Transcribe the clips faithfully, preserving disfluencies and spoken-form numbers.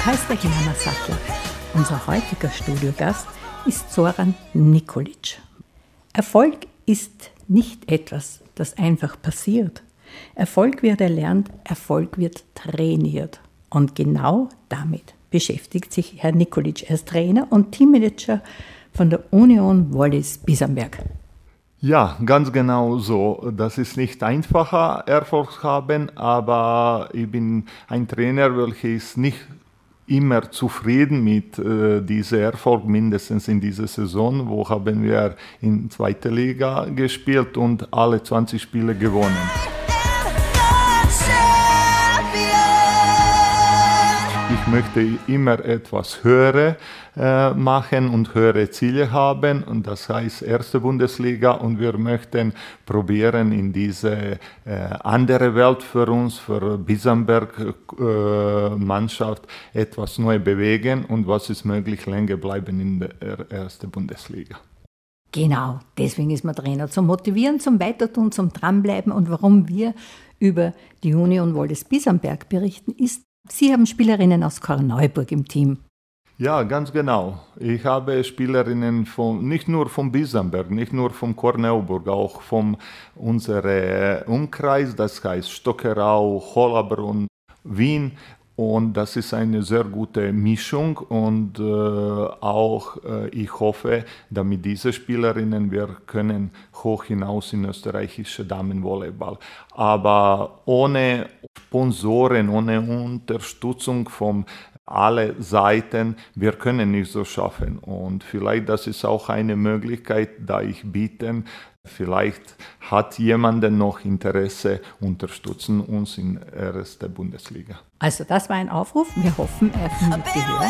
Ich heiße Helena Sattler. Unser heutiger Studiogast ist Zoran Nikolic. Erfolg ist nicht etwas, das einfach passiert. Erfolg wird erlernt, Erfolg wird trainiert. Und genau damit beschäftigt sich Herr Nikolic. Er ist Trainer und Teammanager von der Union Wallis-Bisamberg. Ja, ganz genau so. Das ist nicht einfacher, Erfolg zu haben, aber ich bin ein Trainer, welcher ist nicht immer zufrieden mit äh, diesem Erfolg, mindestens in dieser Saison, wo haben wir in zweiter Liga gespielt und alle zwanzig Spiele gewonnen. Ich möchte immer etwas höher äh, machen und höhere Ziele haben, und das heißt erste Bundesliga, und wir möchten probieren in diese äh, andere Welt für uns, für Bisamberg äh, Mannschaft etwas neu bewegen, und was ist möglich, länger bleiben in der ersten Bundesliga. Genau, deswegen ist man Trainer, zum Motivieren, zum Weitertun, zum Dranbleiben. Und warum wir über die Union Wallis-Bisamberg berichten, ist, Sie haben Spielerinnen aus Korneuburg im Team. Ja, ganz genau. Ich habe Spielerinnen von, nicht nur von Bisamberg, nicht nur von Korneuburg, auch von unserem Umkreis, das heißt Stockerau, Hollabrunn, Wien. Und das ist eine sehr gute Mischung, und äh, auch äh, ich hoffe, damit diese Spielerinnen, wir können hoch hinaus in österreichische Damenvolleyball. Aber ohne Sponsoren, ohne Unterstützung von alle Seiten, wir können nicht so schaffen. Und vielleicht das ist auch eine Möglichkeit, da ich biete, vielleicht hat jemand noch Interesse, unterstützen uns in der ersten Bundesliga. Also das war ein Aufruf. Wir hoffen, er findet Gehör.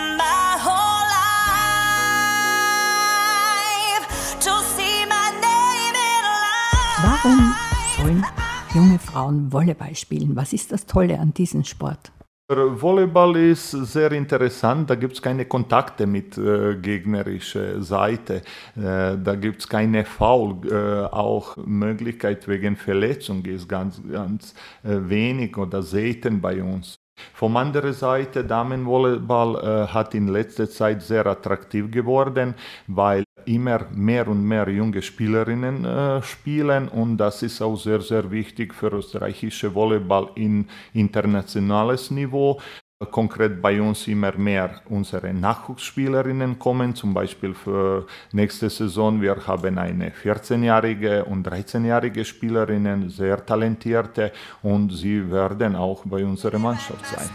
Warum sollen junge Frauen Volleyball spielen? Was ist das Tolle an diesem Sport? Volleyball ist sehr interessant, da gibt es keine Kontakte mit äh, gegnerischer Seite, äh, da gibt es keine Foul, äh, auch Möglichkeit wegen Verletzung ist ganz, ganz äh, wenig oder selten bei uns. Von anderer Seite, Damenvolleyball äh, hat in letzter Zeit sehr attraktiv geworden, weil immer mehr und mehr junge Spielerinnen äh, spielen, und das ist auch sehr, sehr wichtig für österreichische Volleyball in internationales Niveau. Konkret bei uns immer mehr unsere Nachwuchsspielerinnen kommen, zum Beispiel für nächste Saison. Wir haben eine vierzehnjährige und dreizehnjährige Spielerinnen, sehr talentierte, und sie werden auch bei unserer Mannschaft sein.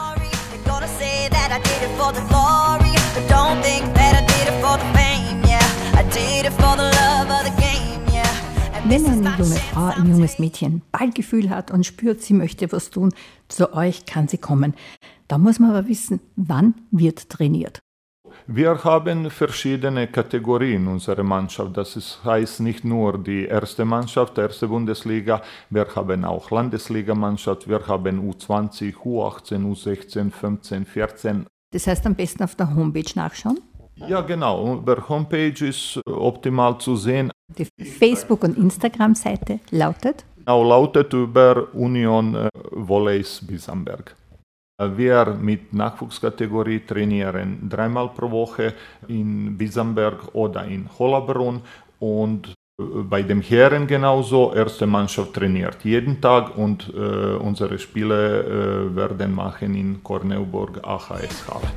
Wenn eine junge Frau, ein junges Mädchen Ballgefühl hat und spürt, sie möchte was tun, zu euch kann sie kommen. Da muss man aber wissen, wann wird trainiert. Wir haben verschiedene Kategorien in unserer Mannschaft. Das ist, heißt nicht nur die erste Mannschaft, erste Bundesliga. Wir haben auch Landesligamannschaft. Wir haben U zwanzig, U achtzehn, U sechzehn, fünfzehn, vierzehn. Das heißt, am besten auf der Homepage nachschauen? Ja, genau. Über Homepage ist optimal zu sehen. Die Facebook- und Instagram-Seite lautet? Genau, lautet über Union Wallis-Bisamberg. Wir mit Nachwuchskategorie trainieren dreimal pro Woche in Bisamberg oder in Hollabrunn, und bei den Herren genauso. Erste Mannschaft trainiert jeden Tag, und äh, unsere Spiele äh, werden machen in Korneuburg A H S-Halle.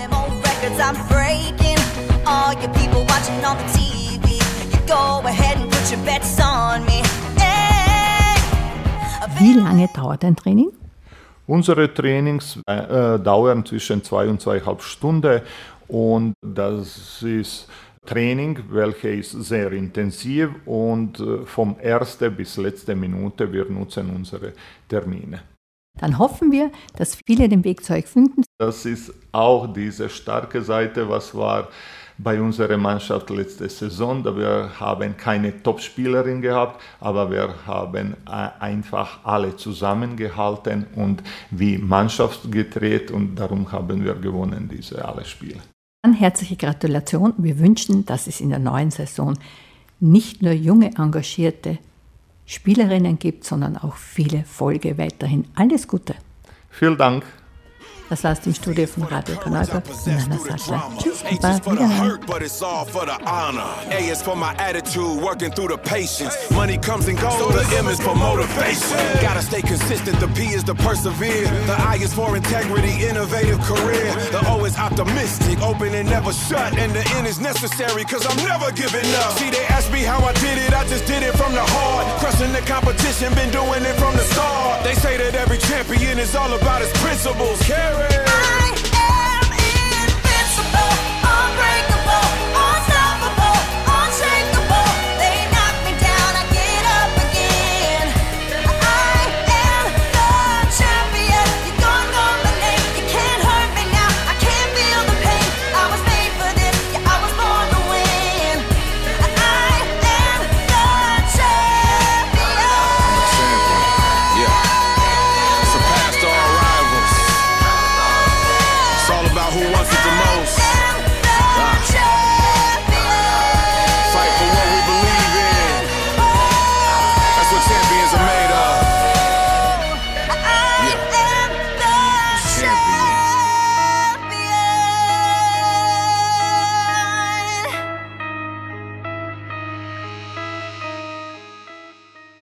Wie lange dauert ein Training? Unsere Trainings äh, dauern zwischen zwei und zweieinhalb Stunden, und das ist Training, welches ist sehr intensiv, und äh, vom ersten bis letzten Minute wir nutzen unsere Termine. Dann hoffen wir, dass viele den Weg zu euch finden. Das ist auch diese starke Seite, was war bei unserer Mannschaft letzte Saison. Da wir haben keine Top-Spielerin gehabt, aber wir haben einfach alle zusammengehalten und wie Mannschaft gedreht, und darum haben wir gewonnen, diese alle Spiele. Dann herzliche Gratulation. Wir wünschen, dass es in der neuen Saison nicht nur junge, engagierte Spielerinnen gibt, sondern auch viele Folge weiterhin. Alles Gute. Vielen Dank. Das war's im Studio von Radio Kanalberg in meiner Sattler. Tschüss und bald wiederhören. A is for my attitude, working through the patience. Money comes and goes, so the M is for motivation. Gotta stay consistent, the P is to persevere. The I is for integrity, innovative career. The O is optimistic, open and never shut. And the N is necessary, cause I'm never giving up. See, they ask me how I did it, I just did it from the heart. Crushing the competition, been doing it from the start. They say that every champion is all about his principles. Carry.